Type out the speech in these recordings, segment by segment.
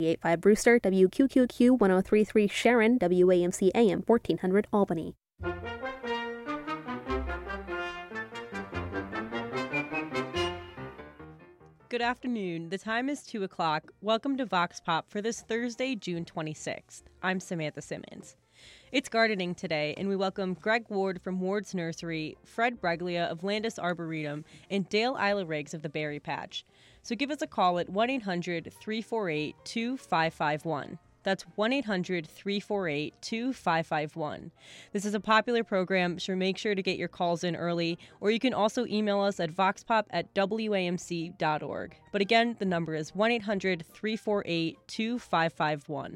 98.5 Brewster, WQQQ 103.3 Sharon, WAMC AM 1400 Albany. Good afternoon. The time is 2 o'clock. Welcome to Vox Pop for this Thursday, June 26th. I'm Samantha Simmons. It's gardening today, and we welcome Greg Ward from Ward's Nursery, Fred Breglia of Landis Arboretum, and Dale Isla Riggs of the Berry Patch. So give us a call at 1-800-348-2551. That's 1-800-348-2551. This is a popular program, so make sure to get your calls in early, or you can also email us at voxpop@wamc.org. But again, the number is 1-800-348-2551.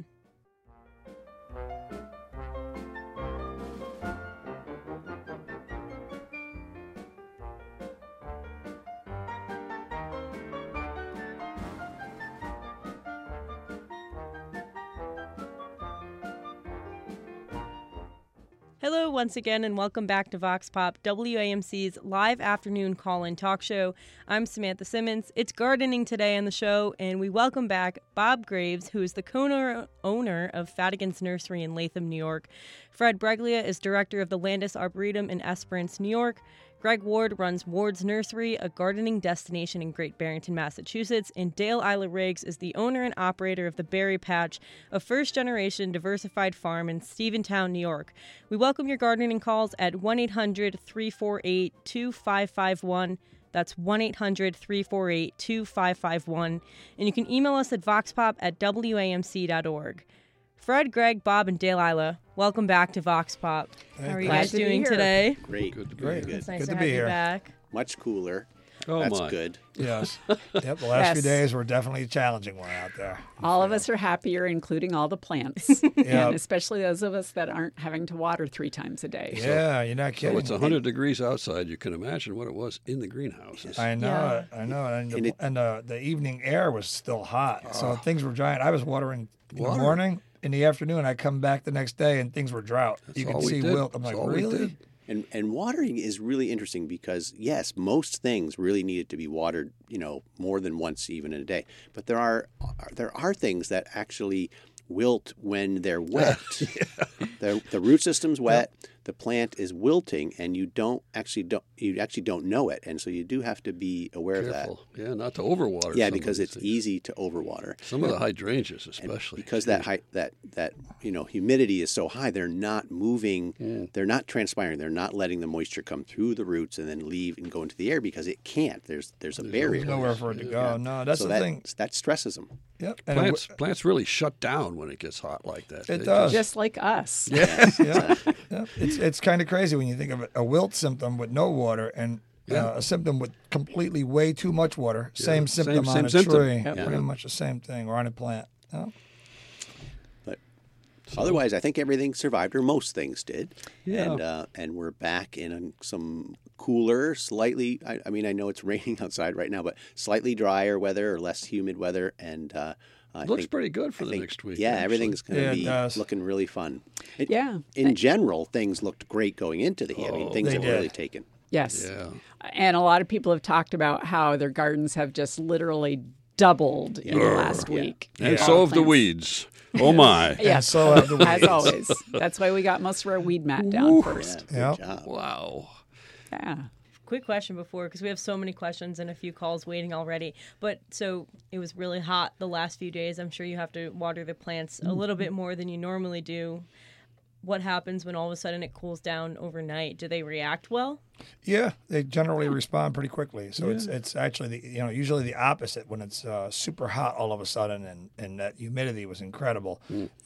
Hello once again, and welcome back to Vox Pop, WAMC's live afternoon call-in talk show. I'm Samantha Simmons. It's gardening today on the show, and we welcome back Bob Graves, who is the co-owner of Fadigan's Nursery in Latham, New York. Fred Breglia is director of the Landis Arboretum in Esperance, New York. Greg Ward runs Ward's Nursery, a gardening destination in Great Barrington, Massachusetts, and Dale Isla Riggs is the owner and operator of the Berry Patch, a first-generation diversified farm in Stephentown, New York. We welcome your gardening calls at 1-800-348-2551. That's 1-800-348-2551. And you can email us at voxpop@wamc.org. Fred, Greg, Bob, and Dale Isla, welcome back to Vox Pop. How are you guys doing today? Great. Good to be Very here. It's nice Good to to have be you here. back. Much cooler. Oh, That's my. good. Yes. Yep. The last few days were definitely a challenging one out there. All of us are happier, including all the plants, Yeah. and especially those of us that aren't having to water 3 times a day. Yeah, you're not kidding. So it's 100 degrees outside. You can imagine what it was in the greenhouses. I know Yeah. it. I know it. And And the evening air was still hot, so things were dry. I was watering in the Water. morning. In the afternoon, I come back the next day and things were drought. You all could we see did. wilt. I'm That's like, all we really? did. And watering is really interesting because, yes, most things really needed to be watered, more than once even in a day. But there are things that actually wilt when they're wet. The root system's wet. The plant is wilting, and you actually don't know it, and so you do have to be aware Careful. Yeah, not to overwater. of that. Yeah, some of because these it's things. easy to overwater. Some of the hydrangeas, And especially. because that humidity is so high, they're not moving, they're not transpiring, they're not letting the moisture come through the roots and then leave and go into the air because it can't. There's a barrier. There's nowhere for it to go. No, that's so the thing. that stresses them. Yep. And Plants really shut down when it gets hot like that. It They does. Just like us. yeah. Yeah. It's kind of crazy when you think of it, a wilt symptom with no water and a symptom with completely way too much water. Same symptom on same a symptom. tree. Yep. Pretty much the same thing, or on a plant. Yeah. But otherwise, I think everything survived, or most things did. Yeah. And we're back in some cooler, slightly. I mean, I know it's raining outside right now, but slightly drier weather or less humid weather, and I Looks think, pretty good for I the think- next week. Yeah, actually. everything's going Yeah, to it be does. looking really fun. Yeah. In general, things looked great going into the heat. I mean, things they have did. really taken. Yes. Yeah. And a lot of people have talked about how their gardens have just literally doubled in the last week. And All so have the plants. weeds. Oh, my. Yes. so have the As weeds. always. That's why we got most of our weed mat down first. Good Yep. job. Wow. Yeah. Quick question before, because we have so many questions and a few calls waiting already. But so it was really hot the last few days. I'm sure you have to water the plants a little bit more than you normally do. What happens when all of a sudden it cools down overnight? Do they react well? Yeah, they generally respond pretty quickly. So it's actually usually the opposite when it's super hot all of a sudden and that humidity was incredible.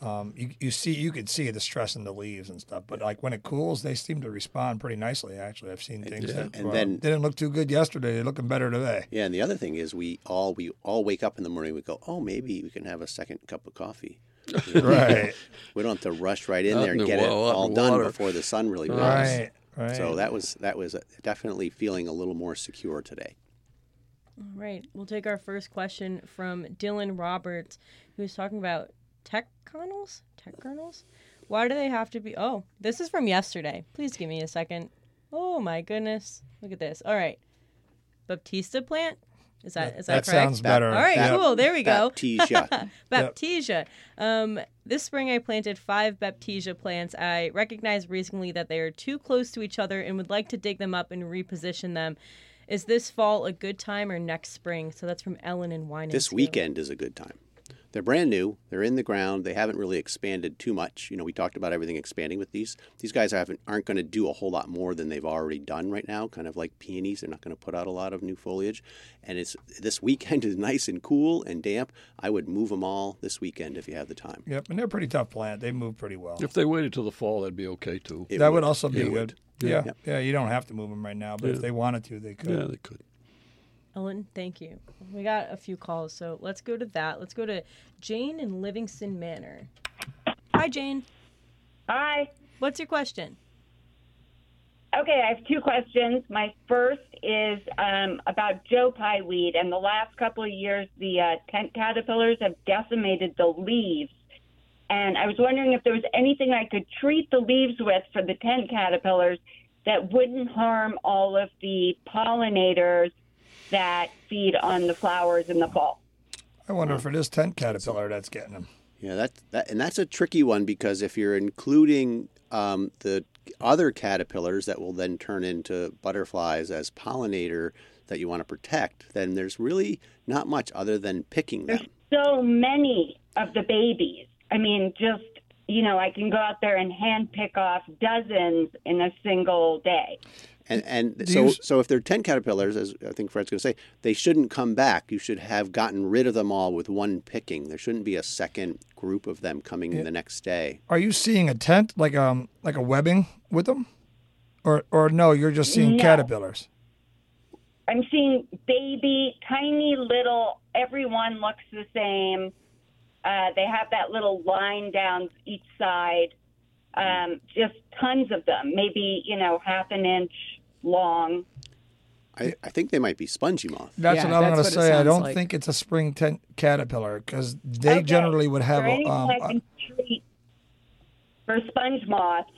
You could see the stress in the leaves and stuff. But like when it cools, they seem to respond pretty nicely. Actually, I've seen things that And then- didn't look too good yesterday. They're looking better today. Yeah, and the other thing is we all wake up in the morning. We go, oh, maybe we can have a second cup of coffee. Right, We don't have to rush right in Out there and in the get it well, out in all the done water. before the sun really rises. right, right. So that was definitely feeling a little more secure today. All right. We'll take our first question from Dylan Roberts, who's talking about tech kernels? Why do they have to be... Oh, this is from yesterday. Please give me a second. Oh, my goodness. Look at this. All right. Baptista plant? Is that That correct? sounds better. All right, Yep. cool. There we go. Baptisia. Baptisia. This spring I planted 5 Baptisia plants. I recognized recently that they are too close to each other and would like to dig them up and reposition them. Is this fall a good time or next spring? So that's from Ellen and Wine. This weekend is a good time. They're brand new. They're in the ground. They haven't really expanded too much. We talked about everything expanding with these. These guys aren't going to do a whole lot more than they've already done right now, kind of like peonies. They're not going to put out a lot of new foliage. And this weekend is nice and cool and damp. I would move them all this weekend if you have the time. Yep, and they're a pretty tough plant. They move pretty well. If they waited till the fall, that'd be okay too. That would also be It good. would. Yeah, Yep. yeah. You don't have to move them right now, but if they wanted to, they could. Yeah, they could. Ellen, thank you. We got a few calls, so let's go to that. Let's go to Jane in Livingston Manor. Hi, Jane. Hi. What's your question? Okay, I have 2 questions. My first is about Joe Pye weed. And the last couple of years, the tent caterpillars have decimated the leaves. And I was wondering if there was anything I could treat the leaves with for the tent caterpillars that wouldn't harm all of the pollinators that feed on the flowers in the fall. I wonder if it is tent caterpillar that's getting them. Yeah, that's a tricky one because if you're including the other caterpillars that will then turn into butterflies as pollinator that you want to protect, then there's really not much other than picking them. There's so many of the babies. I mean, just, I can go out there and hand pick off dozens in a single day. And so if they're tent caterpillars, as I think Fred's going to say, they shouldn't come back. You should have gotten rid of them all with one picking. There shouldn't be a second group of them coming in the next day. Are you seeing a tent like a webbing with them, or no? You're just seeing caterpillars. I'm seeing baby, tiny little. Everyone looks the same. They have that little line down each side. Just tons of them. Maybe half an inch long. I think they might be spongy moth. That's what I'm going to that's what it say. I sounds don't like. think it's a spring tent caterpillar because they generally would have Is there anything I can treat for sponge moths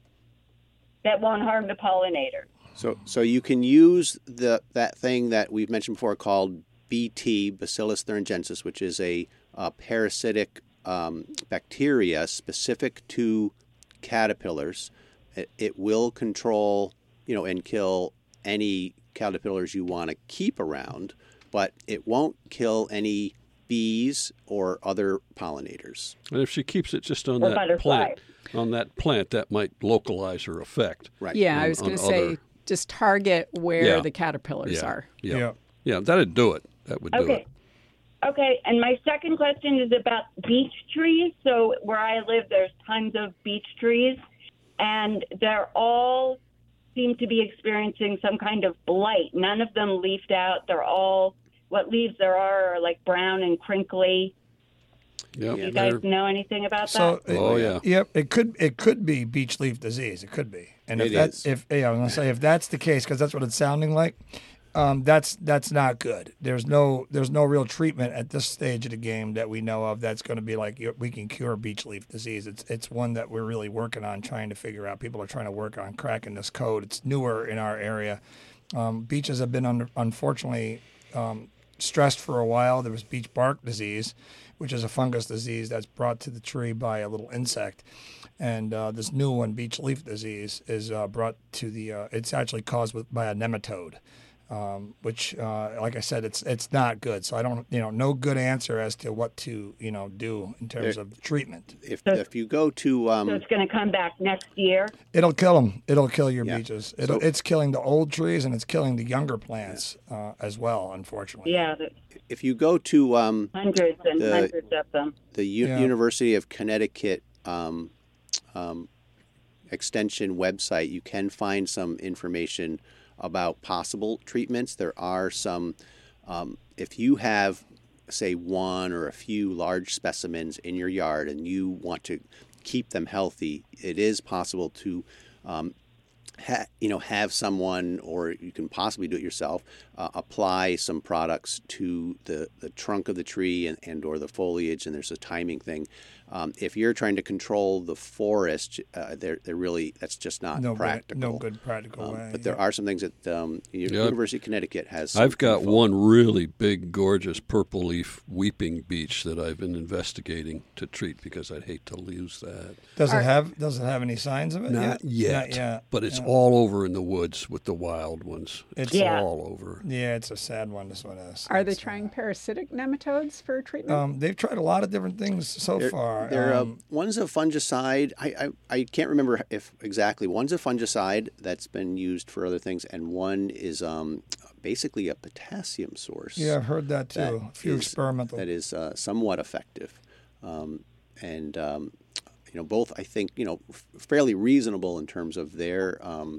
that won't harm the pollinator? So you can use that thing that we've mentioned before called BT, Bacillus thuringiensis, which is a parasitic bacteria specific to caterpillars. It will control, and kill any caterpillars you want to keep around, but it won't kill any bees or other pollinators. And if she keeps it just on Or that butterflies. plant, that might localize her effect. Right. Yeah, I was going to say other- just target where Yeah. the caterpillars are. Yeah. Yeah, that'd do it. That would do Okay. it. Okay, and my second question is about beech trees. So where I live, there's tons of beech trees, and they're all seem to be experiencing some kind of blight. None of them leafed out. They're all, what leaves there are like brown and crinkly. Yep. Do you guys know anything about So, that? Oh, yeah. Yep, it could be beech leaf disease. It could be, and if It that's is. I was gonna say if that's the case, because that's what it's sounding like. That's not good. There's no real treatment at this stage of the game that we know of that's going to be like we can cure beech leaf disease. It's one that we're really working on trying to figure out. People are trying to work on cracking this code. It's newer in our area. Beeches have been unfortunately stressed for a while. There was beech bark disease, which is a fungus disease that's brought to the tree by a little insect. And this new one, beech leaf disease, is brought to the. It's actually caused by a nematode, which, like I said, it's not good. So I don't, no good answer as to what to, do in terms of treatment. If you go to So it's going to come back next year. It'll kill them. It'll kill your Yeah. beeches. It's killing the old trees and it's killing the younger plants as well, unfortunately. Yeah, if you go to hundreds and The- hundreds of them. the University of Connecticut extension website, you can find some information about possible treatments. There are some, if you have, say, one or a few large specimens in your yard and you want to keep them healthy, it is possible to have someone, or you can possibly do it yourself, apply some products to the trunk of the tree and or the foliage, and there's a timing thing. If you're trying to control the forest, they're really, that's just not practical. No good practical way. But there are some things that University of Connecticut has. I've got one really big, gorgeous purple leaf weeping beech that I've been investigating to treat because I'd hate to lose that. Does it have any signs of it? Not yet. Not yet. But it's all over in the woods with the wild ones. It's all over. Yeah, it's a sad one. This one is. Are they trying parasitic nematodes for treatment? They've tried a lot of different things so far. One's a fungicide. I can't remember if exactly. One's a fungicide that's been used for other things, and one is basically a potassium source. Yeah, I've heard that too. A few experimental. That is somewhat effective, and both I think fairly reasonable in terms of their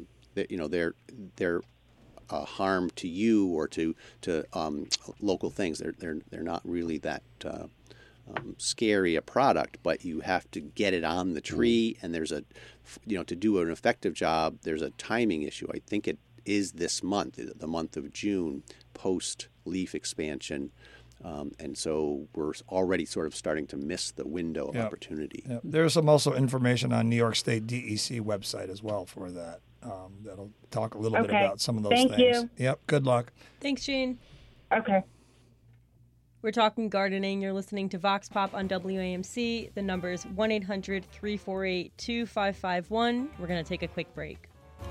harm to you or to local things. They're not really that scary a product, but you have to get it on the tree, and there's to do an effective job, there's a timing issue. I think it is this month, the month of June, post leaf expansion. And so we're already sort of starting to miss the window of opportunity. Yep. There's some also information on New York State DEC website as well for that. That'll talk a little bit about some of those things. Thank you. Yep. Good luck. Thanks, Gene. Okay. We're talking gardening. You're listening to Vox Pop on WAMC. The number is 1-800-348-2551. We're going to take a quick break.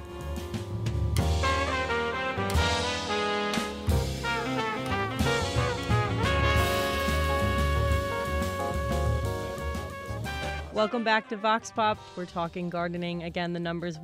Welcome back to Vox Pop. We're talking gardening. Again, the number is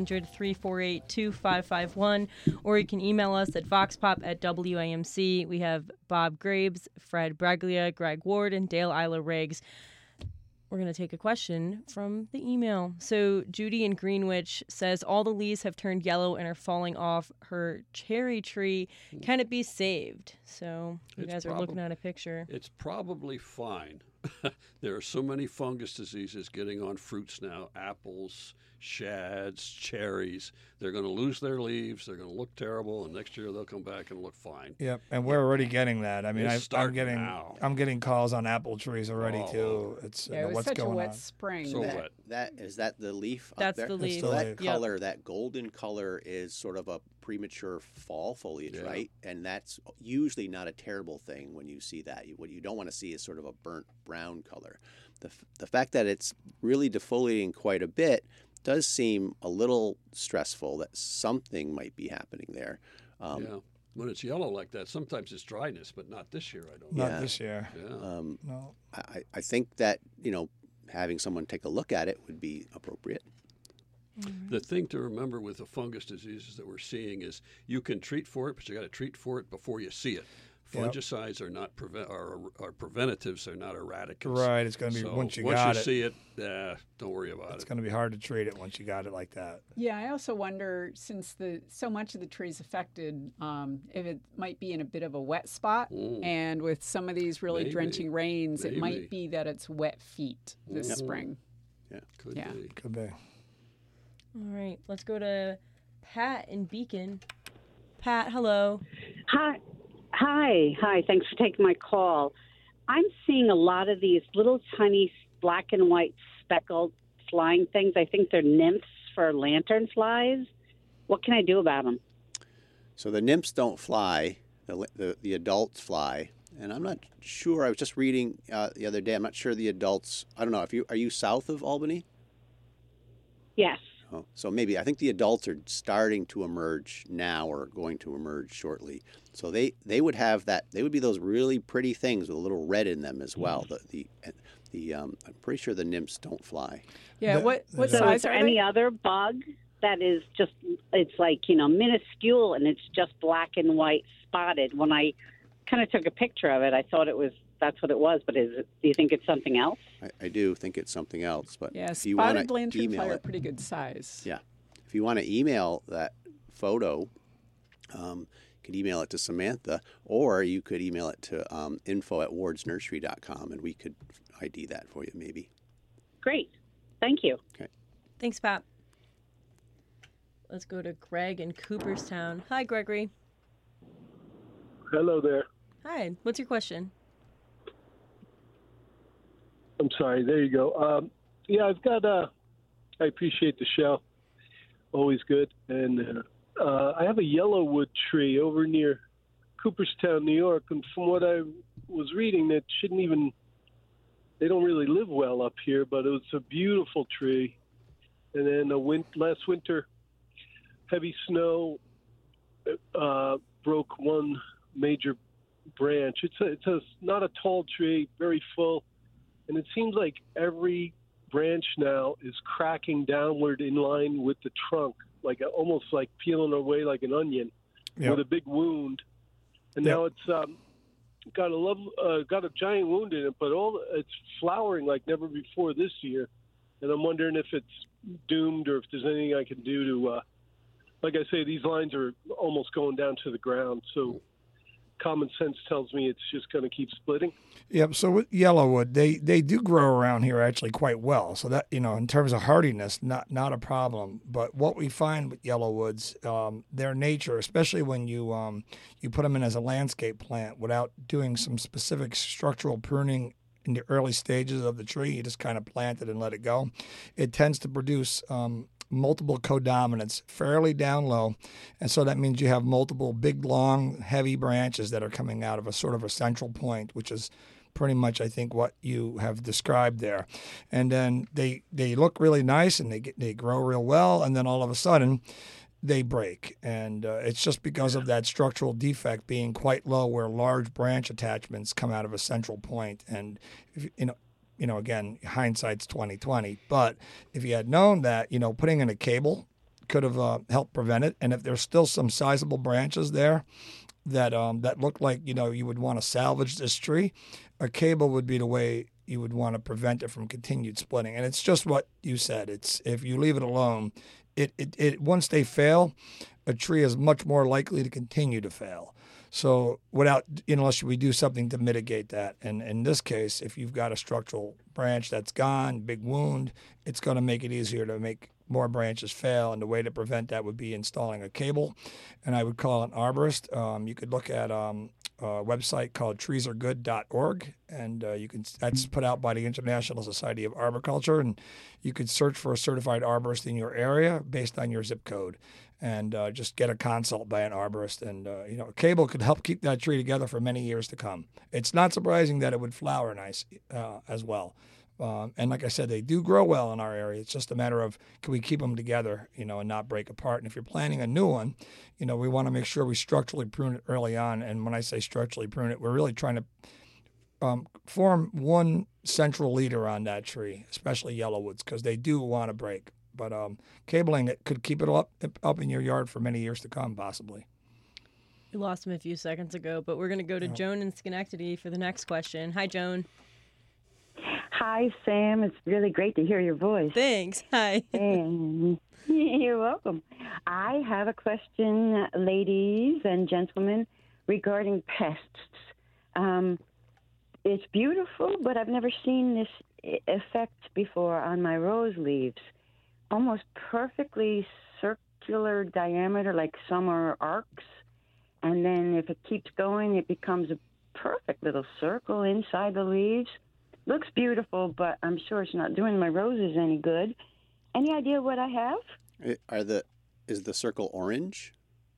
1-800-348-2551, or you can email us at voxpop@WAMC. We have Bob Graves, Fred Braglia, Greg Ward, and Dale Isla Riggs. We're going to take a question from the email. So Judy in Greenwich says, all the leaves have turned yellow and are falling off her cherry tree. Can it be saved? So you guys are looking at a picture. It's probably fine. There are so many fungus diseases getting on fruits now, apples, shads, cherries. They're going to lose their leaves. They're going to look terrible, and next year they'll come back and look fine. Yep, and we're already getting that. I mean, I'm getting calls on apple trees already too. It's it was what's such going a wet on. spring. So wet. Is that the leaf? That's up there? the leaf. So that Yep. color, that golden color, is sort of a premature fall foliage, right? And that's usually not a terrible thing when you see that. What you don't want to see is sort of a burnt brown color. The fact that it's really defoliating quite a bit does seem a little stressful, that something might be happening there. When it's yellow like that, sometimes it's dryness, but not this year, I don't Not this year. Yeah. No. I think that, having someone take a look at it would be appropriate. The thing to remember with the fungus diseases that we're seeing is you can treat for it, but you got to treat for it before you see it. Fungicides are not are preventatives; they're not eradicants. Right. It's going to be once you see it, don't worry about it. It's going to be hard to treat it once you got it like that. Yeah, I also wonder, since so much of the tree's affected, if it might be in a bit of a wet spot, and with some of these really drenching rains, it might be that it's wet feet this spring. Yeah, could be. Could be. All right, let's go to Pat in Beacon. Pat, hello. Hi. Thanks for taking my call. I'm seeing a lot of these little tiny black and white speckled flying things. I think they're nymphs for lantern flies. What can I do about them? So the nymphs don't fly. The adults fly. And I'm not sure. I was just reading the other day. I'm not sure the adults. I don't know. Are you south of Albany? Yes. Oh, so maybe I think the adults are starting to emerge now, or going to emerge shortly. So they would have that. They would be those really pretty things with a little red in them as well. I'm pretty sure the nymphs don't fly. Yeah. What So size is there are any they? other bug that is just, it's like, minuscule and it's just black and white spotted? When I kind of took a picture of it, I thought that's what it was, but do you think it's something else? I do think it's something else, but Yeah, if you want spotted to lanternfly email are it, pretty good size. yeah, if you want to email that photo, you could email it to Samantha, or you could email it to info@wardsnursery.com, and we could ID that for you, maybe. Great. Thank you. Okay. Thanks, Pat. Let's go to Greg in Cooperstown. Hi, Gregory. Hello there. Hi. What's your question? I'm sorry. There you go. Yeah, I've got. I appreciate the show. Always good. And I have a yellowwood tree over near Cooperstown, New York. And from what I was reading, that shouldn't even. They don't really live well up here, but it was a beautiful tree. And then last winter, heavy snow broke one major branch. It's not a tall tree, very full, and it seems like every branch now is cracking downward in line with the trunk, almost like peeling away like an onion, with a big wound. And now it's got a giant wound in it, but it's flowering like never before this year. And I'm wondering if it's doomed or if there's anything I can do to, like I say, these lines are almost going down to the ground. So common sense tells me it's just going to keep splitting. Yep. So with yellowwood, they do grow around here actually quite well. So that, in terms of hardiness, not a problem. But what we find with yellowwoods, their nature, especially when you put them in as a landscape plant without doing some specific structural pruning in the early stages of the tree, you just kind of plant it and let it go. It tends to produce multiple codominants fairly down low, and so that means you have multiple big, long, heavy branches that are coming out of a sort of a central point, which is pretty much, I think, what you have described there. And then they look really nice and they grow real well, and then all of a sudden they break, and it's just because of that structural defect being quite low, where large branch attachments come out of a central point. And again, hindsight's 20/20. But if you had known that, putting in a cable could have helped prevent it. And if there's still some sizable branches there that look like you would want to salvage this tree, a cable would be the way you would want to prevent it from continued splitting. And it's just what you said. It's if you leave it alone. It once they fail, a tree is much more likely to continue to fail. So unless we do something to mitigate that. And in this case, if you've got a structural branch that's gone, big wound, it's going to make it easier to make more branches fail. And the way to prevent that would be installing a cable. And I would call an arborist. You could look at a website called treesaregood.org, and that's put out by the International Society of Arboriculture, and you could search for a certified arborist in your area based on your zip code, and just get a consult by an arborist. And a cable could help keep that tree together for many years to come. It's not surprising that it would flower nice as well. And like I said, they do grow well in our area. It's just a matter of, can we keep them together, and not break apart? And if you're planting a new one, we want to make sure we structurally prune it early on. And when I say structurally prune it, we're really trying to form one central leader on that tree, especially yellowwoods, because they do want to break. But cabling it could keep it up in your yard for many years to come, possibly. We lost him a few seconds ago, but we're going to go to Joan in Schenectady for the next question. Hi, Joan. Hi, Sam. It's really great to hear your voice. Thanks. Hi. And you're welcome. I have a question, ladies and gentlemen, regarding pests. It's beautiful, but I've never seen this effect before on my rose leaves. Almost perfectly circular diameter, like some are arcs. And then if it keeps going, it becomes a perfect little circle inside the leaves. Looks beautiful, but I'm sure it's not doing my roses any good. Any idea what I have? Is the circle orange?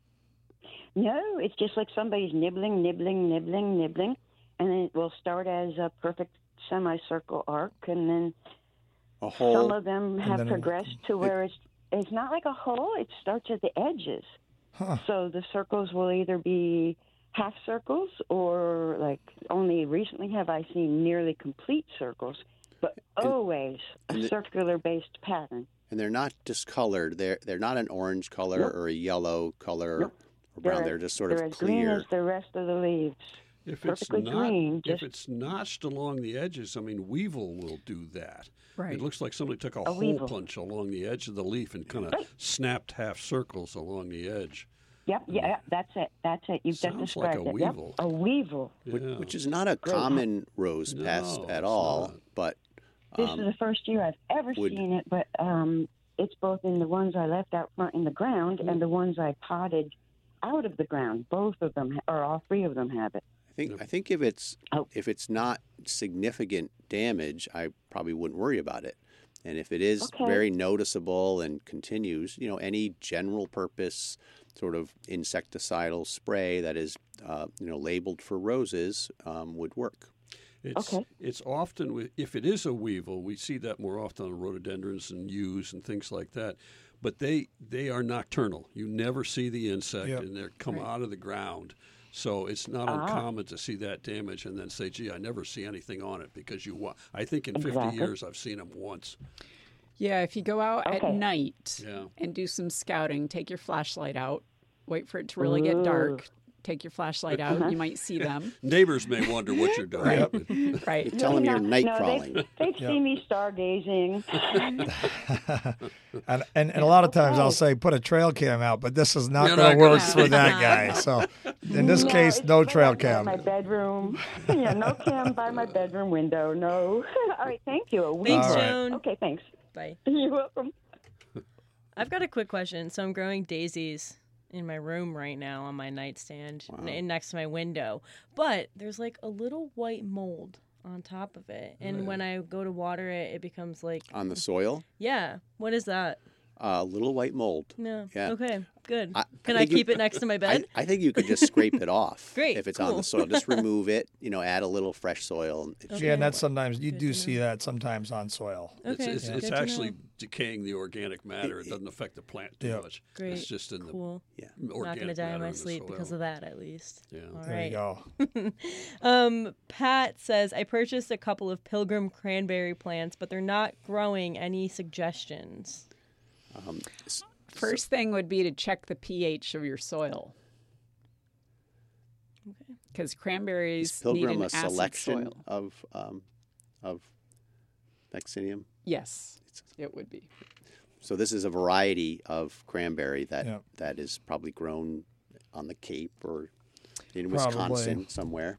No, it's just like somebody's nibbling, and then it will start as a perfect semicircle arc, and then a hole. Some of them have progressed to where it's not like a hole. It starts at the edges. Huh. So the circles will either be half circles, or like only recently have I seen nearly complete circles, but always a circular-based pattern. And they're not discolored. They're not an orange color or a yellow color or brown. They're just sort of clear. They're as clear. green as the rest of the leaves. If it's notched along the edges, weevil will do that. Right. It looks like somebody took a hole punch along the edge of the leaf and kind of snapped half circles along the edge. Yep, that's it. You've just described like a weevil. Yep, a weevil. Yeah. Which is not a common pest at all. But this is the first year I've ever seen it. But it's both in the ones I left out front in the ground and the ones I potted out of the ground. Both of them, or all three of them, have it. I think if it's not significant damage, I probably wouldn't worry about it. And if it is very noticeable and continues, any general purpose sort of insecticidal spray that is, labeled for roses would work. It's often, if it is a weevil, we see that more often on rhododendrons and yews and things like that. But they are nocturnal. You never see the insect, and they come out of the ground. So it's not uncommon to see that damage and then say, gee, I never see anything on it because I think in 50 years I've seen them once. Yeah, if you go out at night and do some scouting, take your flashlight out, wait for it to really get dark, take your flashlight out, you might see them. Neighbors may wonder what you're doing. Right. You tell them you're night crawling. They'd see me stargazing. and a lot of times I'll say, put a trail cam out, but this is not going to work for that guy. So in this case, no trail cam. My bedroom. No cam by my bedroom window. No. All right, thank you. Thanks, Joan. Okay, thanks. Bye. You're welcome. I've got a quick question. So I'm growing daisies in my room right now on my nightstand next to my window. But there's like a little white mold on top of it. And when I go to water it, it becomes like... On the soil? Yeah. What is that? Little white mold. No. Yeah. Okay, good. Can I keep it next to my bed? I think you could just scrape it off. Great, if it's on the soil. Just remove it, add a little fresh soil. Yeah, and that's sometimes, you do see that sometimes on soil. Okay. It's actually decaying the organic matter. It doesn't affect the plant too much. Great. It's just in the organic Not going to die matter in my in the sleep soil. because of that, at least. Yeah. All There right. you go. Pat says, I purchased a couple of pilgrim cranberry plants, but they're not growing. Any suggestions? First thing would be to check the pH of your soil. Okay. Because cranberries Is Pilgrim need an a acid selection soil. of Vaccinium? Yes, it would be. So this is a variety of cranberry that is probably grown on the Cape or in Wisconsin somewhere.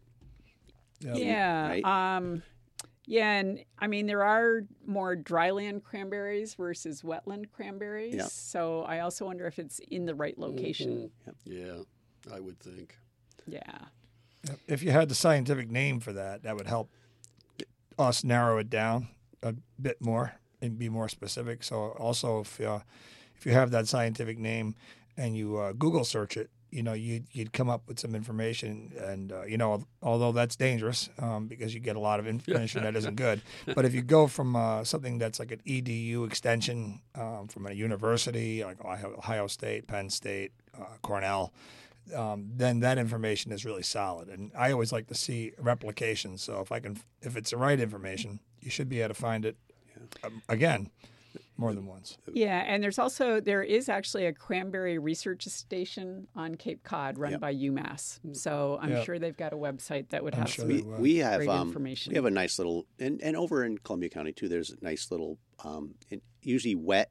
Yeah. Right? Yeah, and I mean, there are more dryland cranberries versus wetland cranberries. Yeah. So I also wonder if it's in the right location. Yeah, I would think. Yeah. If you had the scientific name for that, that would help us narrow it down a bit more and be more specific. So also, if you have that scientific name and you Google search it, you'd come up with some information, and although that's dangerous because you get a lot of information that isn't good. But if you go from something that's like an EDU extension from a university like Ohio State, Penn State, Cornell, then that information is really solid. And I always like to see replications. So if it's the right information, you should be able to find it again more than once. Yeah, and there is actually a cranberry research station on Cape Cod run by UMass. So I'm sure they've got a website that would have some we have great information. We have a nice little, and over in Columbia County too, there's a nice little, usually wet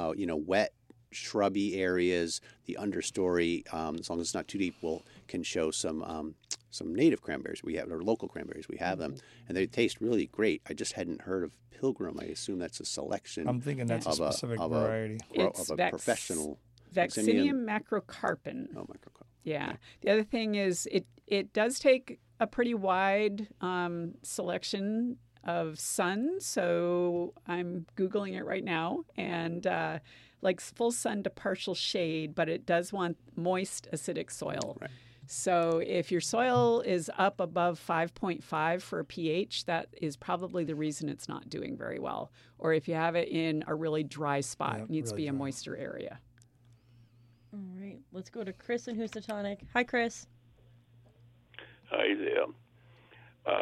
shrubby areas. The understory, as long as it's not too deep, can show some native cranberries. We have, or local cranberries. We have them, and they taste really great. I just hadn't heard of Pilgrim. I assume that's a selection. I'm thinking that's a specific variety. It's of a professional. Vaccinium macrocarpon. Oh, macrocarpon. Yeah. The other thing is it does take a pretty wide selection of sun. So I'm Googling it right now, and like full sun to partial shade, but it does want moist, acidic soil. Right. So if your soil is up above 5.5 for a pH, that is probably the reason it's not doing very well. Or if you have it in a really dry spot, it needs to be a moister area. All right, let's go to Chris in Housatonic. Hi, Chris. Hi there.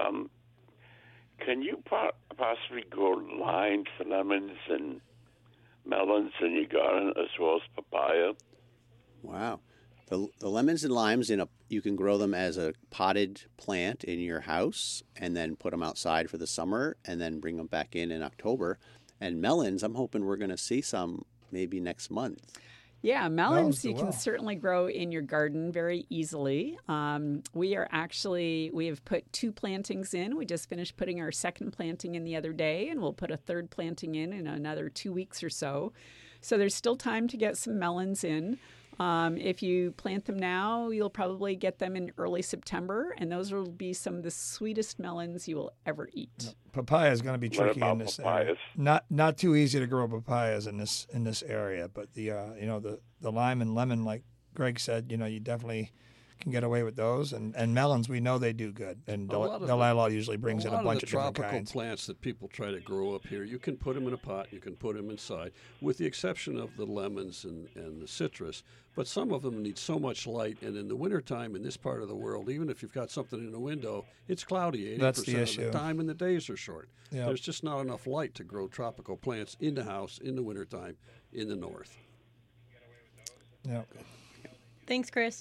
Can you possibly grow limes, lemons, and melons in your garden as well as papaya? Wow. The lemons and limes you can grow them as a potted plant in your house and then put them outside for the summer and then bring them back in October. And melons, I'm hoping we're going to see some maybe next month. Yeah, melons you can certainly grow in your garden very easily. We have put 2 plantings in. We just finished putting our second planting in the other day, and we'll put a third planting in another 2 weeks or so. So there's still time to get some melons in. If you plant them now, you'll probably get them in early September, and those will be some of the sweetest melons you will ever eat. Papaya is going to be What tricky about in this papayas? area. Not too easy to grow papayas in this area, but the lime and lemon, like Greg said, you definitely can get away with those, and melons, we know they do good, and Delilah usually brings in a bunch of different kinds. A lot of the tropical plants that people try to grow up here, you can put them in a pot, you can put them inside, with the exception of the lemons and the citrus. But some of them need so much light, and in the wintertime in this part of the world, even if you've got something in the window, it's cloudy 80% of the time, and the days are short. Yep. There's just not enough light to grow tropical plants in the house in the wintertime in the north. Yeah. Thanks, Chris.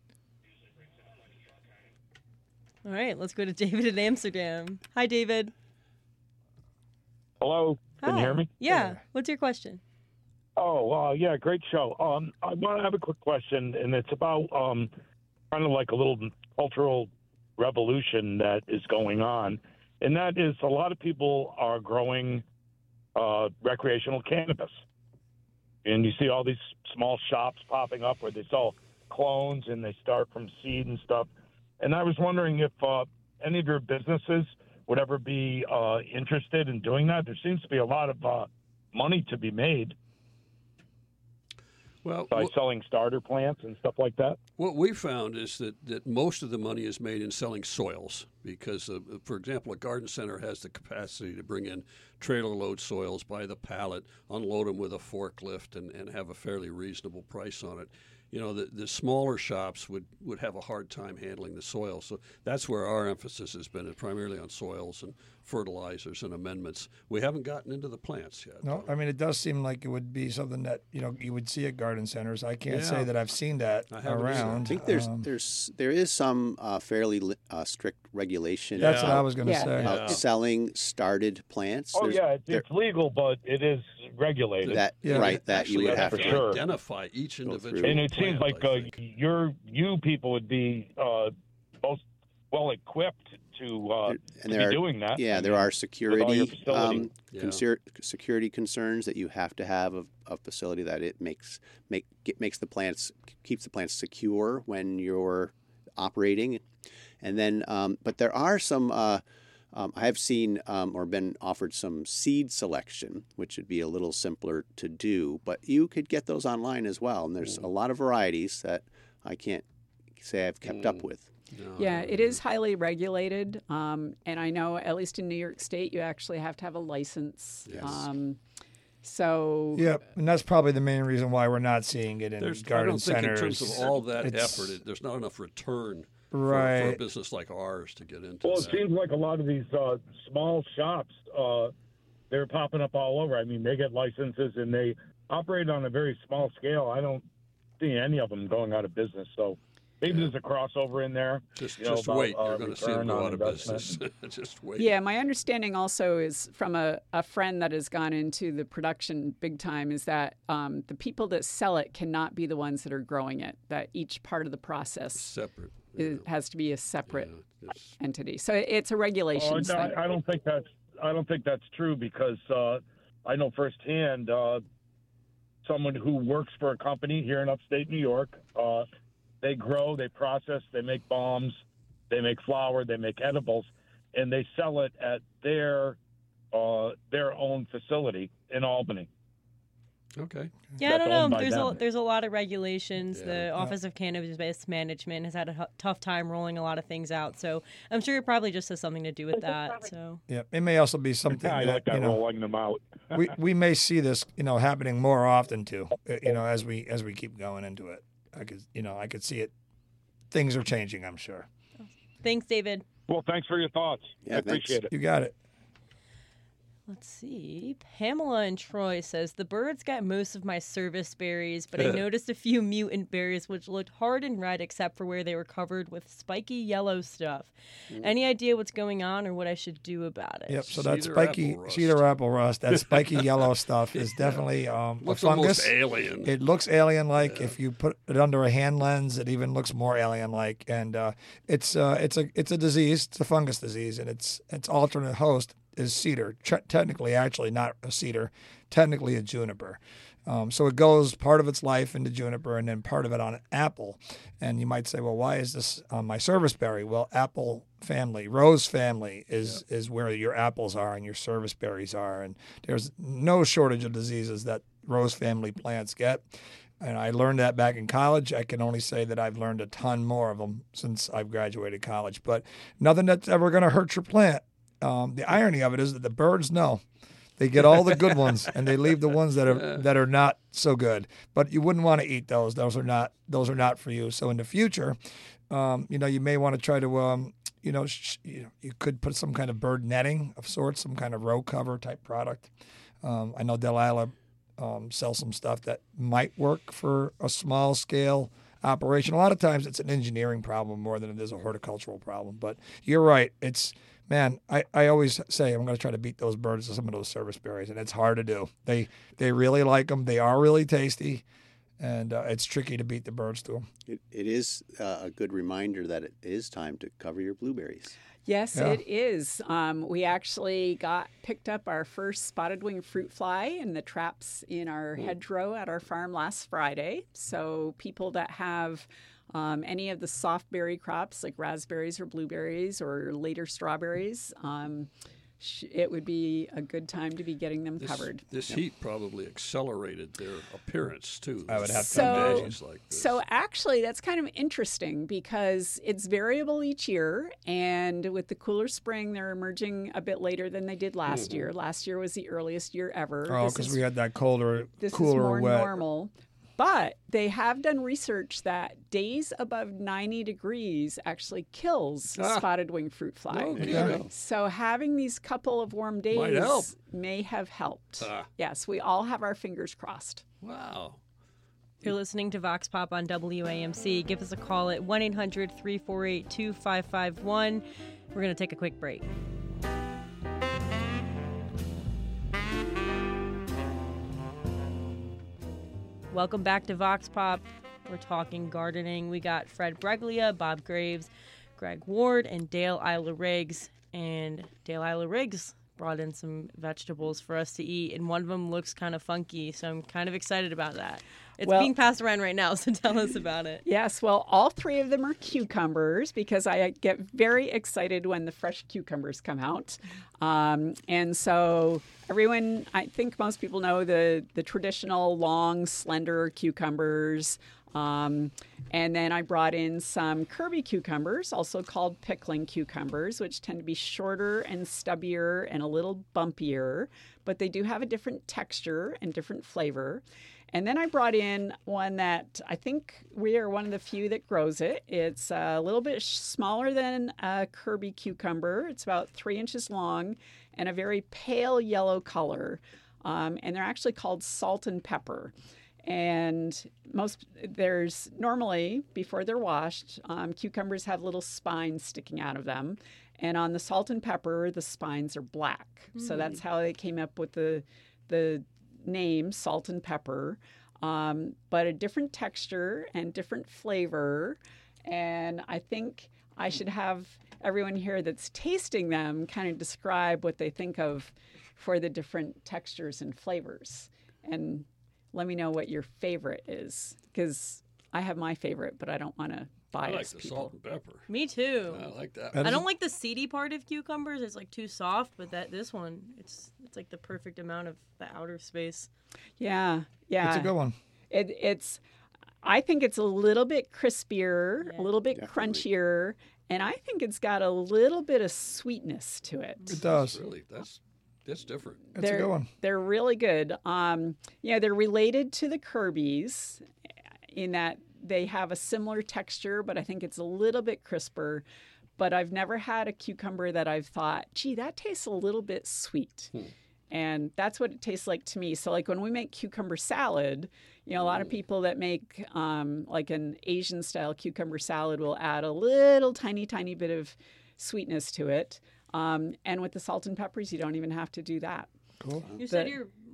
All right, let's go to David in Amsterdam. Hi, David. Hello. Can you hear me? Yeah. What's your question? Oh, yeah, great show. I want to have a quick question, and it's about kind of like a little cultural revolution that is going on, and that is a lot of people are growing recreational cannabis. And you see all these small shops popping up where they sell clones and they start from seed and stuff. And I was wondering if any of your businesses would ever be interested in doing that. There seems to be a lot of money to be made by selling starter plants and stuff like that. What we found is that most of the money is made in selling soils because, for example, a garden center has the capacity to bring in trailer load soils by the pallet, unload them with a forklift, and have a fairly reasonable price on it. The smaller shops would have a hard time handling the soil. So that's where our emphasis has been, primarily on soils and fertilizers and amendments. We haven't gotten into the plants yet. No, I mean, it does seem like it would be something that, you would see at garden centers. I can't say that I've seen that around. I think there is some fairly strict regulation. That's what I was going to say. About selling started plants. It's legal, but it is regulated. That you would have to identify each individual. And it seems like you people would be most well equipped to be doing that. Yeah, there are security security concerns that you have to have a facility that it makes the plants, keeps the plants secure when you're operating, and then but there are some. I have seen or been offered some seed selection, which would be a little simpler to do, but you could get those online as well. And there's a lot of varieties that I can't say I've kept up with. Yeah, it is highly regulated. And I know, at least in New York State, you actually have to have a license. Yes. Yeah, and that's probably the main reason why we're not seeing it in garden centers. I don't think in terms of all that effort, there's not enough return for a business like ours to get into. Well, it seems like a lot of these small shops, they're popping up all over. I mean, they get licenses and they operate on a very small scale. I don't see any of them going out of business. So maybe there's a crossover in there. Just wait. You're going to see them go out of business. Just wait. Yeah, my understanding also is from a friend that has gone into the production big time is that the people that sell it cannot be the ones that are growing it, that each part of the process separate. It has to be a separate entity. So it's a regulation thing. I don't think that's true because I know firsthand someone who works for a company here in upstate New York. They grow, they process, they make bombs, they make flour, they make edibles, and they sell it at their own facility in Albany. Okay. Yeah, I don't know. There's a lot of regulations. The Office of Cannabis Management has had a tough time rolling a lot of things out. So I'm sure it probably just has something to do with that. So yeah, it may also be something that rolling them out. we may see this happening more often too. As we keep going into it, I could see it. Things are changing, I'm sure. Thanks, David. Well, thanks for your thoughts. Yeah, I appreciate it. You got it. Let's see. Pamela in Troy says, the birds got most of my service berries, but I noticed a few mutant berries which looked hard and red except for where they were covered with spiky yellow stuff. Any idea what's going on or what I should do about it? Yep, so that cedar apple rust, that spiky yellow stuff is definitely a fungus. Almost alien. It looks alien-like. Yeah. If you put it under a hand lens, it even looks more alien-like. And it's a disease. It's a fungus disease, and it's alternate host. is cedar. Technically, actually not a cedar, technically a juniper. So it goes part of its life into juniper and then part of it on an apple. And you might say, well, why is this on my serviceberry? Well, apple family, rose family is where your apples are and your serviceberries are. And there's no shortage of diseases that rose family plants get. And I learned that back in college. I can only say that I've learned a ton more of them since I've graduated college. But nothing that's ever going to hurt your plant. The irony of it is that the birds know. They get all the good ones, and they leave the ones that are not so good. But you wouldn't want to eat those. Those are not for you. So in the future, you may want to try to, you could put some kind of bird netting of sorts, some kind of row cover type product. I know Delilah sells some stuff that might work for a small scale operation. A lot of times it's an engineering problem more than it is a horticultural problem. But you're right. Man, I always say I'm going to try to beat those birds to some of those serviceberries, and it's hard to do. They really like them. They are really tasty, and it's tricky to beat the birds to them. It is a good reminder that it is time to cover your blueberries. Yes, it is. We actually picked up our first spotted wing fruit fly in the traps in our hedgerow at our farm last Friday. So people that have any of the soft berry crops like raspberries or blueberries or later strawberries, it would be a good time to be getting them covered. This heat probably accelerated their appearance too. I would have so, to like this. So actually that's kind of interesting because it's variable each year, and with the cooler spring they're emerging a bit later than they did last year. Last year was the earliest year ever. Oh, because we had that cooler, this cooler, is more wet. normal. But they have done research that days above 90 degrees actually kills spotted wing fruit fly. Okay. So having these couple of warm days may have helped. Yes, we all have our fingers crossed. Wow. You're listening to Vox Pop on WAMC. Give us a call at 1-800-348-2551. We're going to take a quick break. Welcome back to Vox Pop. We're talking gardening. We got Fred Breglia, Bob Graves, Greg Ward, and Dale Isla Riggs. And Dale Isla Riggs brought in some vegetables for us to eat, and one of them looks kind of funky, so I'm kind of excited about that. It's being passed around right now, so tell us about it. Yes, well, all three of them are cucumbers because I get very excited when the fresh cucumbers come out. And so everyone, I think most people know the traditional long, slender cucumbers. And then I brought in some Kirby cucumbers, also called pickling cucumbers, which tend to be shorter and stubbier and a little bumpier, but they do have a different texture and different flavor. And then I brought in one that I think we are one of the few that grows it. It's a little bit smaller than a Kirby cucumber. It's about 3 inches long and a very pale yellow color. And they're actually called salt and pepper. And there's normally, before they're washed, cucumbers have little spines sticking out of them. And on the salt and pepper, the spines are black. So that's how they came up with the name salt and pepper, but a different texture and different flavor. And I think I should have everyone here that's tasting them kind of describe what they think of for the different textures and flavors. And let me know what your favorite is, because I have my favorite, but I don't want to bias I like the people. salt and pepper. Me too. I like that. I don't like the seedy part of cucumbers. It's like too soft, but this one, it's like the perfect amount of the outer space. Yeah. It's a good one. I think it's a little bit crispier, a little bit Definitely. crunchier, and I think it's got a little bit of sweetness to it. It does. Really, that's different. It's a good one. They're really good. They're related to the Kirby's in that they have a similar texture, but I think it's a little bit crisper. But I've never had a cucumber that I've thought, gee, that tastes a little bit sweet. And that's what it tastes like to me. So like when we make cucumber salad, a lot of people that make like an Asian style cucumber salad will add a little tiny bit of sweetness to it. And with the salt and peppers, you don't even have to do that. Cool. You said you're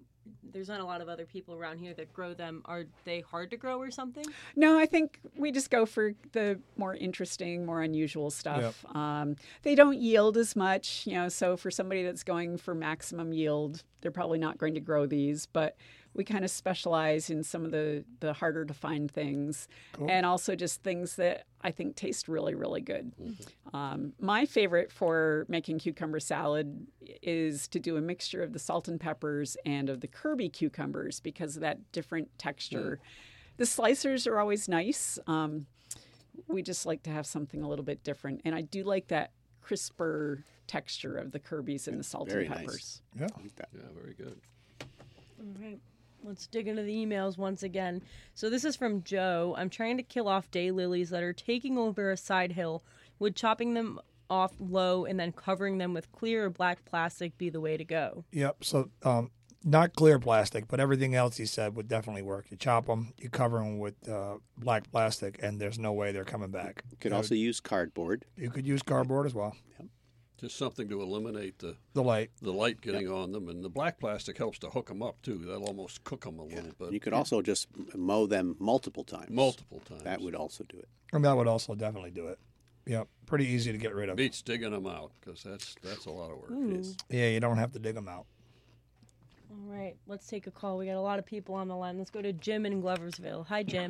there's not a lot of other people around here that grow them. Are they hard to grow or something? No, I think we just go for the more interesting, more unusual stuff. They don't yield as much, so for somebody that's going for maximum yield, they're probably not going to grow these, but we kind of specialize in some of the harder to find things, and also just things that I think taste really, really good. My favorite for making cucumber salad is to do a mixture of the salt and peppers and of the Kirby cucumbers because of that different texture. The slicers are always nice. We just like to have something a little bit different, and I do like that crisper texture of the Kirbys and the salt and peppers. Nice. Yeah, very good. All right. Let's dig into the emails once again. So this is from Joe. I'm trying to kill off daylilies that are taking over a side hill. Would chopping them off low and then covering them with clear or black plastic be the way to go? Yep. So not clear plastic, but everything else he said would definitely work. You chop them, you cover them with black plastic, and there's no way they're coming back. You could also use cardboard. You could use cardboard as well. Yep. Just something to eliminate the light getting on them, and the black plastic helps to hook them up too. That'll almost cook them a little bit. You could also just mow them multiple times. That would also do it. And that would also definitely do it. Yep, pretty easy to get rid of. Beats digging them out because that's a lot of work. Ooh. Yeah, you don't have to dig them out. All right, let's take a call. We got a lot of people on the line. Let's go to Jim in Gloversville. Hi, Jim.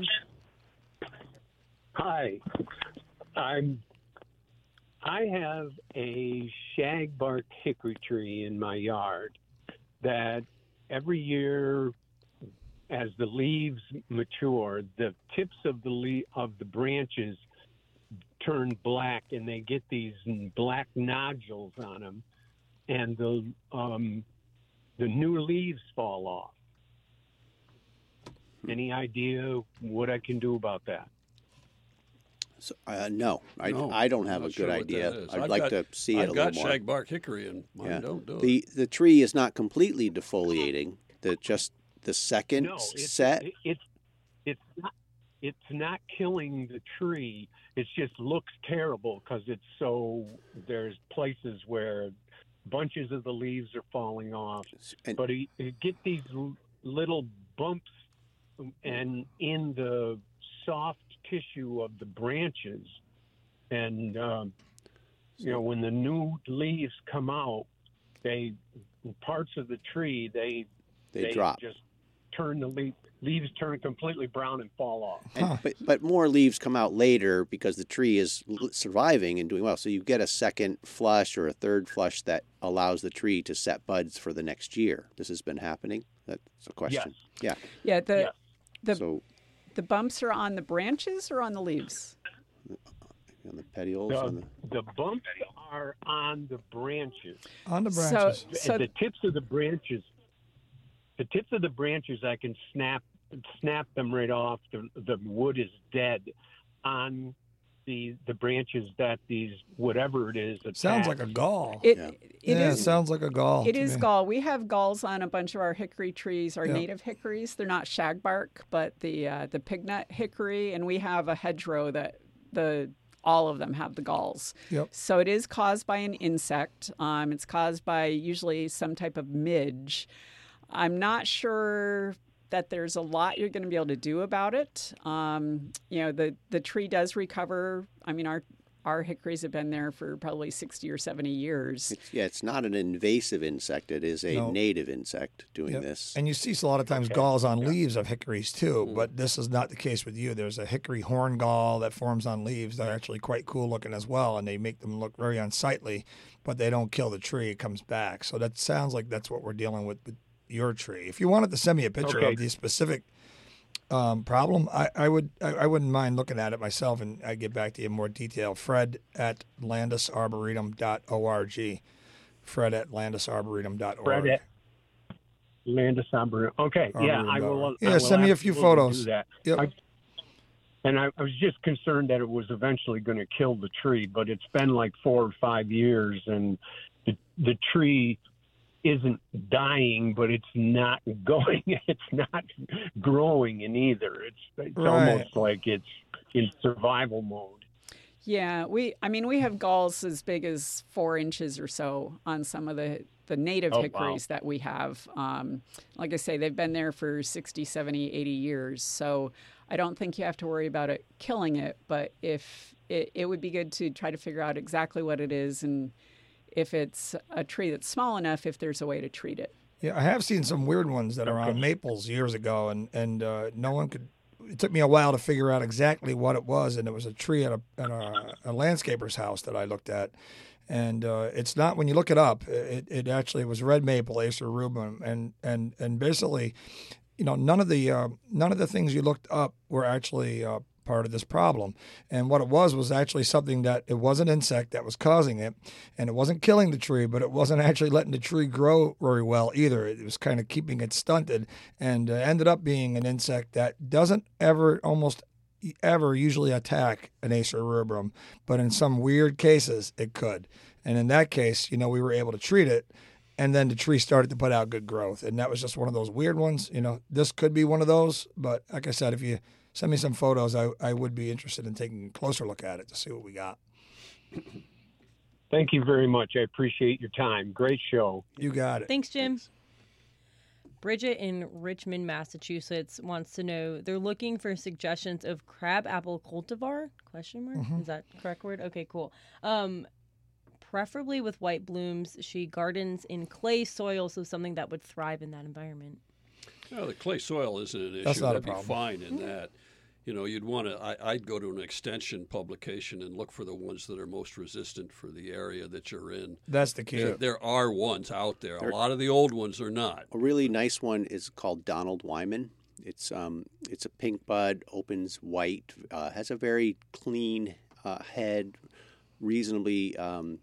Hi. I have a shagbark hickory tree in my yard that every year as the leaves mature, the tips of the branches turn black and they get these black nodules on them, and the new leaves fall off. Any idea what I can do about that? So, no, I don't have a good idea. I'd like to see it a little more. I've got shagbark hickory in mine. Yeah. Don't do it. The tree is not completely defoliating. Just the second set. It's not killing the tree. It just looks terrible because there's places where bunches of the leaves are falling off. But you get these little bumps and in the soft tissue of the branches, and when the new leaves come out, parts of the tree they drop. Just turn leaves turn completely brown and fall off. But more leaves come out later because the tree is surviving and doing well. So you get a second flush or a third flush that allows the tree to set buds for the next year. This has been happening. That's a question. Yes. Yeah. So the bumps are on the branches or on the leaves? On the petioles? The bumps are on the branches. On the branches. So the tips of the branches. The tips of the branches, I can snap them right off. The wood is dead. On the branches that whatever it is. Sounds like a gall. It sounds like a gall. It is gall. We have galls on a bunch of our hickory trees, our native hickories. They're not shagbark, but the pignut hickory, and we have a hedgerow that all of them have the galls. Yep. So it is caused by an insect. It's caused by usually some type of midge. I'm not sure that there's a lot you're going to be able to do about it. The tree does recover. I mean, our hickories have been there for probably 60 or 70 years. It's not an invasive insect. It is a native insect doing this. And you see a lot of times galls on leaves of hickories too, but this is not the case with you. There's a hickory horn gall that forms on leaves. They're actually quite cool looking as well, and they make them look very unsightly, but they don't kill the tree. It comes back. So that sounds like that's what we're dealing with your tree. If you wanted to send me a picture of the specific problem, I wouldn't mind looking at it myself, and I'd get back to you in more detail. Fred at landisarboretum.org. Fred at landisarboretum.org. Fred at Landis Arboretum. Okay, I will. Send me a few photos. Do that. Yep. I was just concerned that it was eventually going to kill the tree, but it's been like 4 or 5 years, and the tree isn't dying, but it's not going. It's not growing in either. It's almost like it's in survival mode. Yeah, we have galls as big as 4 inches or so on some of the native hickories that we have. Like I say, they've been there for 60, 70, 80 years. So I don't think you have to worry about it killing it. But if it would be good to try to figure out exactly what it is and if it's a tree that's small enough, if there's a way to treat it. Yeah, I have seen some weird ones that are on maples years ago, and no one could. It took me a while to figure out exactly what it was, and it was a tree at a landscaper's house that I looked at. And it's not, when you look it up, it actually was red maple, Acer rubrum, and basically, none of the things you looked up were actually part of this problem. And what it was actually something that it was an insect that was causing it, and it wasn't killing the tree, but it wasn't actually letting the tree grow very well either. It was kind of keeping it stunted, and ended up being an insect that doesn't almost ever usually attack an Acer rubrum, but in some weird cases it could. And in that case, we were able to treat it, and then the tree started to put out good growth. And that was just one of those weird ones. This could be one of those, but like I said, if you send me some photos, I would be interested in taking a closer look at it to see what we got. Thank you very much. I appreciate your time. Great show. You got it. Thanks, Jim. Bridget in Richmond, Massachusetts wants to know, they're looking for suggestions of crabapple cultivar? ? Mm-hmm. Is that the correct word? Okay, cool. Preferably with white blooms. She gardens in clay soil, so something that would thrive in that environment. The clay soil isn't an issue. That's not That'd a problem. Be fine in that. You'd want to. I'd go to an extension publication and look for the ones that are most resistant for the area that you're in. That's the key. There are ones out there. A lot of the old ones are not. A really nice one is called Donald Wyman. It's a pink bud, opens white, has a very clean head, reasonably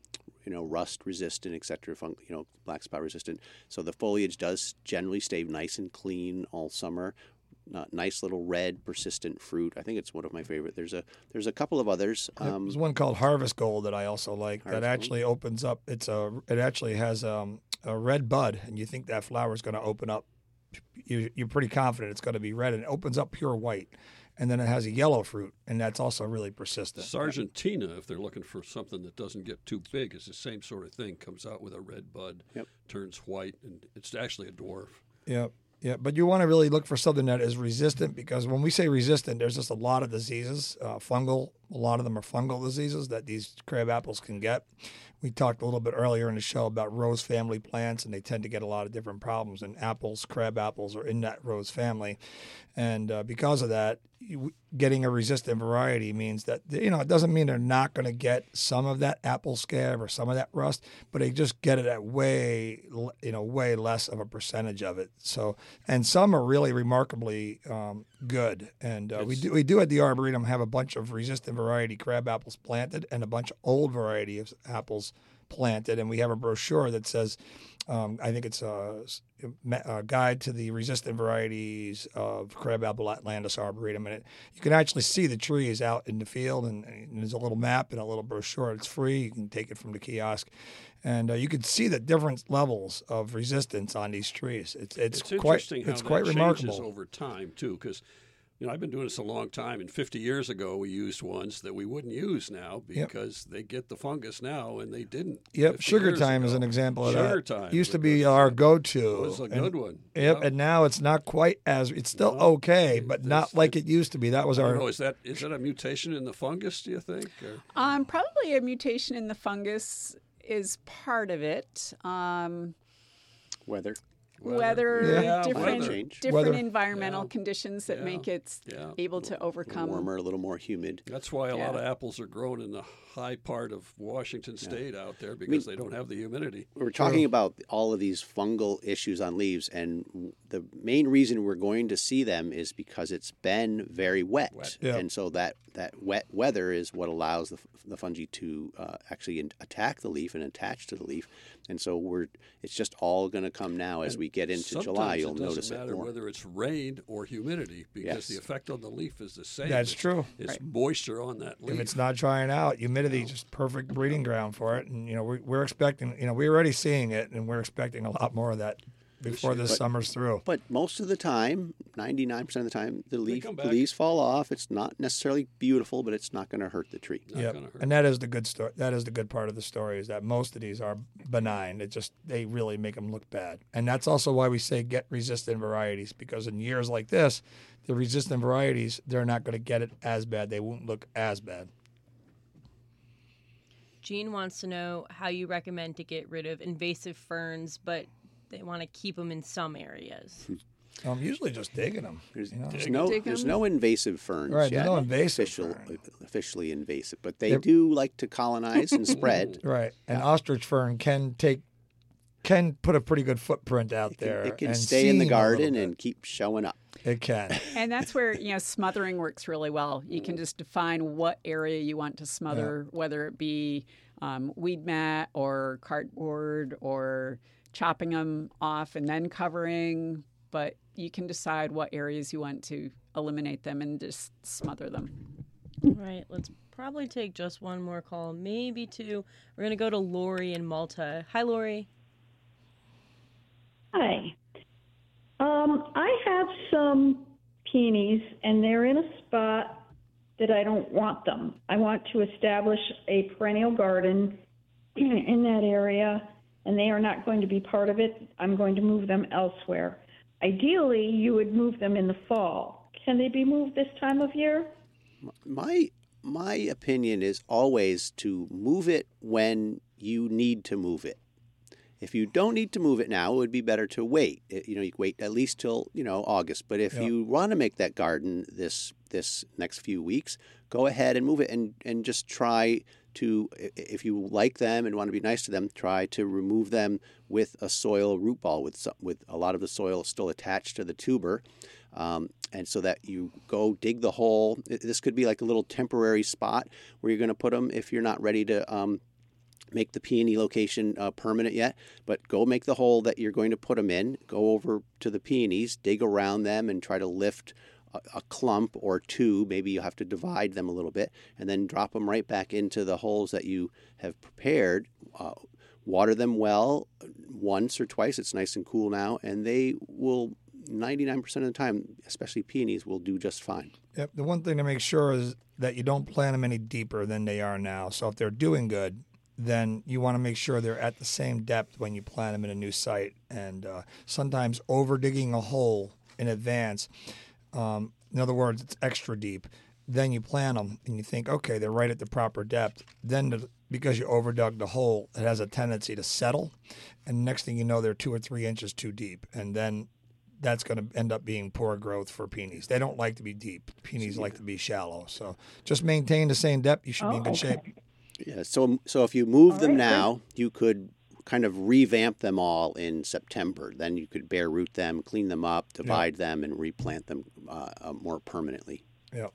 rust resistant, etc. Black spot resistant. So the foliage does generally stay nice and clean all summer. Nice little red persistent fruit. I think it's one of my favorite. There's a couple of others. There's one called Harvest Gold that I also like. That actually opens up. It actually has a red bud, and you think that flower is going to open up. You're pretty confident it's going to be red, and it opens up pure white. And then it has a yellow fruit, and that's also really persistent. Sargentina, if they're looking for something that doesn't get too big, is the same sort of thing. Comes out with a red bud, turns white, and it's actually a dwarf. Yep. Yeah, but you want to really look for something that is resistant, because when we say resistant, there's just a lot of diseases, fungal. A lot of them are fungal diseases that these crab apples can get. We talked a little bit earlier in the show about rose family plants, and they tend to get a lot of different problems. And crab apples are in that rose family. And because of that, getting a resistant variety means that, it doesn't mean they're not going to get some of that apple scab or some of that rust, but they just get it at way less of a percentage of it. So, and some are really remarkably good. And we do at the Arboretum have a bunch of resistant variety crab apples planted and a bunch of old variety of apples planted. And we have a brochure that says, I think it's a guide to the resistant varieties of crabapple Atlantis Arboretum. And you can actually see the trees out in the field, and there's a little map and a little brochure. It's free. You can take it from the kiosk. And you can see the different levels of resistance on these trees. It's quite remarkable. Changes over time, too, because I've been doing this a long time, and 50 years ago we used ones that we wouldn't use now because they get the fungus now, and they didn't. Yep, Sugar Time is an example of that. Sugar Time used to be our go-to. It was a good one. Yep, and now it's not quite it's still okay, but not like it used to be. That was our. Is that a mutation in the fungus, do you think? Probably a mutation in the fungus is part of it. Weather, different environmental conditions that make it able to overcome. Warmer, a little more humid. That's why a lot of apples are grown in the high part of Washington State out there, because they don't have the humidity. We're talking about all of these fungal issues on leaves, and the main reason we're going to see them is because it's been very wet. Yeah. And so that wet weather is what allows the fungi to actually attack the leaf and attach to the leaf. And so it's just all going to come now as we get into July. You'll notice it more. Sometimes it doesn't matter whether it's rain or humidity, because the effect on the leaf is the same. That's true. It's moisture on that leaf. If it's not drying out, humidity is just perfect breeding ground for it. And we're expecting. We're already seeing it, and we're expecting a lot more of that before this summer's through. But most of the time, 99% of the time, the leaves fall off. It's not necessarily beautiful, but it's not going to hurt the tree. Yeah, and that is the good story. That is the good part of the story, is that most of these are benign. They really make them look bad, and that's also why we say get resistant varieties, because in years like this, the resistant varieties, they're not going to get it as bad. They won't look as bad. Gene wants to know how you recommend to get rid of invasive ferns, but they want to keep them in some areas. Usually just digging them. There's no invasive ferns. Right, yet. there's no invasive officially invasive, but they do like to colonize and spread. Right, and ostrich fern can put a pretty good footprint out there. It can stay in the garden and keep showing up. It can. And that's where, smothering works really well. You can just define what area you want to smother, whether it be weed mat or cardboard or chopping them off and then covering. But you can decide what areas you want to eliminate them and just smother them. All right, let's probably take just one more call, maybe two. We're going to go to Lori in Malta. Hi, Lori. Hi. I have some peonies, and they're in a spot that I don't want them. I want to establish a perennial garden in that area, and they are not going to be part of it. I'm going to move them elsewhere. Ideally, you would move them in the fall. Can they be moved this time of year? My opinion is always to move it when you need to move it. If you don't need to move it now, it would be better to wait. You wait at least till August. But if you want to make that garden this next few weeks, go ahead and move it and just try to, if you like them and want to be nice to them, try to remove them with a soil root ball with a lot of the soil still attached to the tuber, and so that you go dig the hole. This could be like a little temporary spot where you're going to put them if you're not ready to make the peony location permanent yet, but go make the hole that you're going to put them in. Go over to the peonies, dig around them, and try to lift a clump or two. Maybe you have to divide them a little bit, and then drop them right back into the holes that you have prepared. Water them well once or twice. It's nice and cool now, and they will 99% of the time, especially peonies, will do just fine. Yep. The one thing to make sure is that you don't plant them any deeper than they are now. So if they're doing good, then you want to make sure they're at the same depth when you plant them in a new site. And sometimes over digging a hole in advance, in other words, it's extra deep, then you plant them and you think, okay, they're right at the proper depth. Then because you overdug the hole, it has a tendency to settle. And next thing you know, they're 2 or 3 inches too deep. And then that's going to end up being poor growth for peonies. They don't like to be deep. Peonies like to be shallow. So just maintain the same depth. You should be in good shape. Yeah, so if you move them now, you could kind of revamp them all in September. Then you could bare root them, clean them up, divide them, and replant them more permanently. Yeah.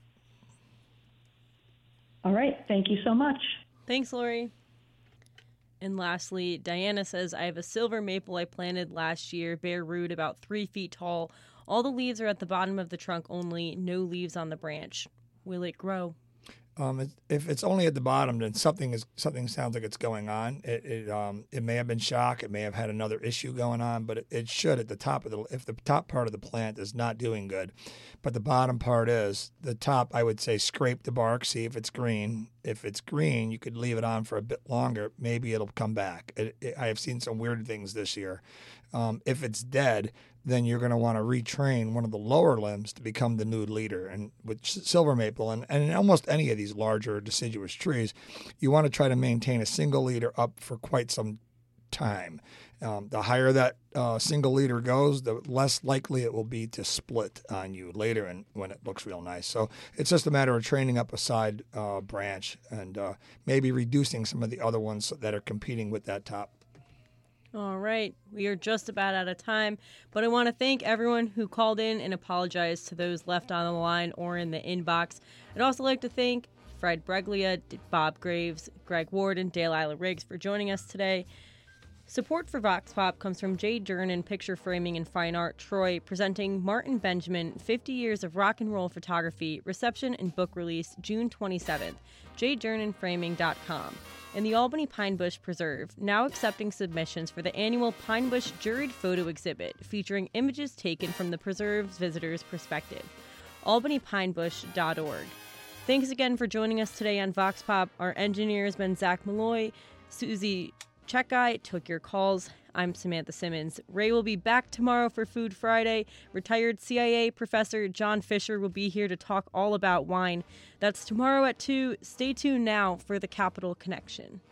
All right. Thank you so much. Thanks, Lori. And lastly, Diana says, I have a silver maple I planted last year, bare root, about 3 feet tall. All the leaves are at the bottom of the trunk only, no leaves on the branch. Will it grow? If it's only at the bottom, then something sounds like it's going on. It may have been shock. It may have had another issue going on, but it should at the top if the top part of the plant is not doing good, but the bottom part is, the top, I would say scrape the bark, see if it's green. If it's green, you could leave it on for a bit longer. Maybe it'll come back. I have seen some weird things this year. If it's dead, then you're going to want to retrain one of the lower limbs to become the new leader. And with silver maple and almost any of these larger deciduous trees, you want to try to maintain a single leader up for quite some time. The higher that single leader goes, the less likely it will be to split on you later and when it looks real nice. So it's just a matter of training up a side branch and maybe reducing some of the other ones that are competing with that top. All right, we are just about out of time, but I want to thank everyone who called in and apologize to those left on the line or in the inbox. I'd also like to thank Fred Breglia, Bob Graves, Greg Ward, and Dale Isla Riggs for joining us today. Support for Vox Pop comes from Jay Jernan Picture Framing and Fine Art, Troy, presenting Martin Benjamin, 50 Years of Rock and Roll Photography, reception and book release June 27th, jaydernanframing.com. And the Albany Pine Bush Preserve, now accepting submissions for the annual Pine Bush Juried Photo Exhibit, featuring images taken from the preserve's visitor's perspective. albanypinebush.org. Thanks again for joining us today on Vox Pop. Our engineer has been Zach Malloy. Susie Checkeye took your calls. I'm Samantha Simmons. Ray will be back tomorrow for Food Friday. Retired CIA professor John Fisher will be here to talk all about wine. That's tomorrow at 2. Stay tuned now for the Capital Connection.